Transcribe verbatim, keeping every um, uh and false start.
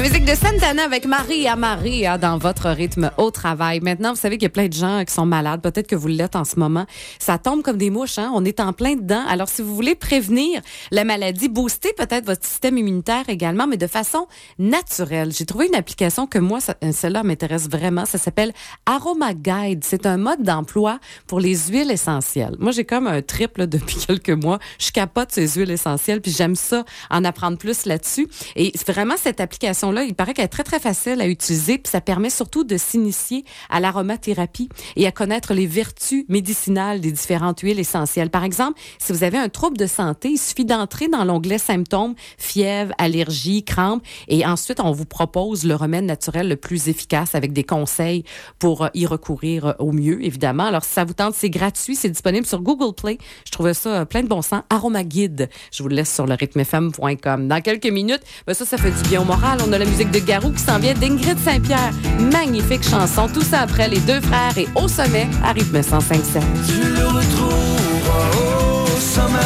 musique de Santana avec Maria Maria dans votre rythme au travail. Maintenant, vous savez qu'il y a plein de gens qui sont malades. Peut-être que vous l'êtes en ce moment. Ça tombe comme des mouches, hein? On est en plein dedans. Alors, si vous voulez prévenir la maladie, booster peut-être votre système immunitaire également, mais de façon naturelle. J'ai trouvé une application que moi, ça, celle-là m'intéresse vraiment. Ça s'appelle Aroma Guide. C'est un mode d'emploi pour les huiles essentielles. Moi, j'ai comme un trip là, depuis quelques mois. Je capote ces huiles essentielles, puis j'aime ça, en apprendre plus là-dessus. Et c'est vraiment cette application-là, il paraît qu'elle est très, très facile à utiliser, puis ça permet surtout de s'initier à l'aromathérapie et à connaître les vertus médicinales des différentes huiles essentielles. Par exemple, si vous avez un trouble de santé, il suffit d'entrer dans l'onglet symptômes, fièvre, allergie, crampes, et ensuite, on vous propose le remède naturel le plus efficace avec des conseils pour y recourir au mieux, évidemment. Alors, si ça vous tente, c'est gratuit, c'est disponible sur Google Play. Je trouvais ça plein de bon sens. Aroma Guide. Je vous le laisse sur le rythme f m point com. Dans quelques minutes, ben ça, ça fait du bien au moral. On a la musique de Garou qui s'en vient d'Ingrid Saint-Pierre. Magnifique chanson. Tout ça après les deux frères et Au sommet à rythme cent cinq sept. Je le retrouve.